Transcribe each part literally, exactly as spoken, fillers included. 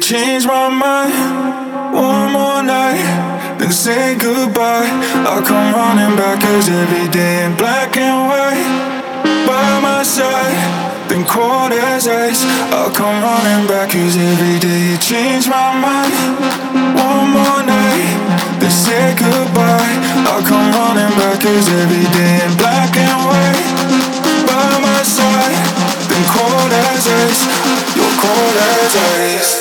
change my mind. One more night, then say goodbye. I'll come running back, cause every day in black and white. By my side, then cold as ice. I'll come running back, cause every day you change my mind. One more night, then say goodbye. I'll come running back, cause every day in black and white. By my side, then cold as ice. You're cold as ice.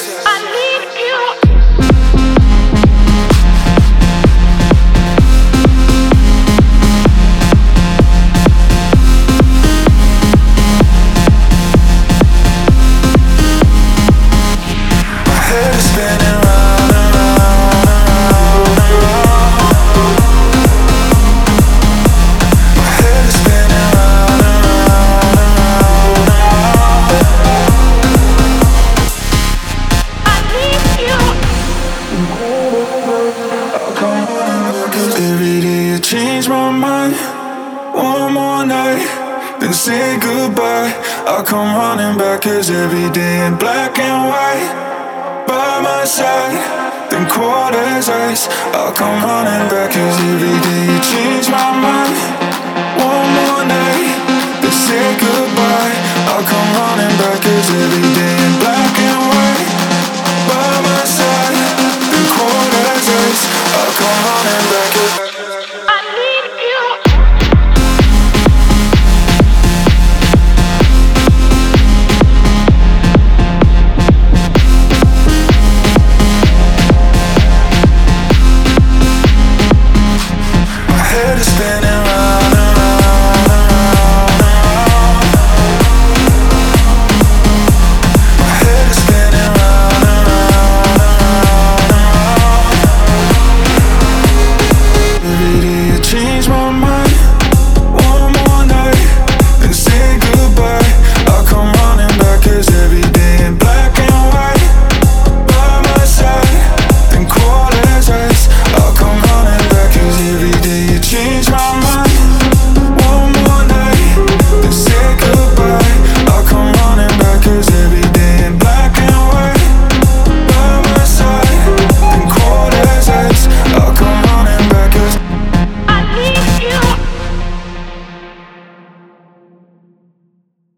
Change my mind, one more night, then say goodbye. I'll come running back, cause every day in black and white. By my side, then cold as ice. I'll come running back, cause every day you change my mind. One more night, then say goodbye. I'll come running back.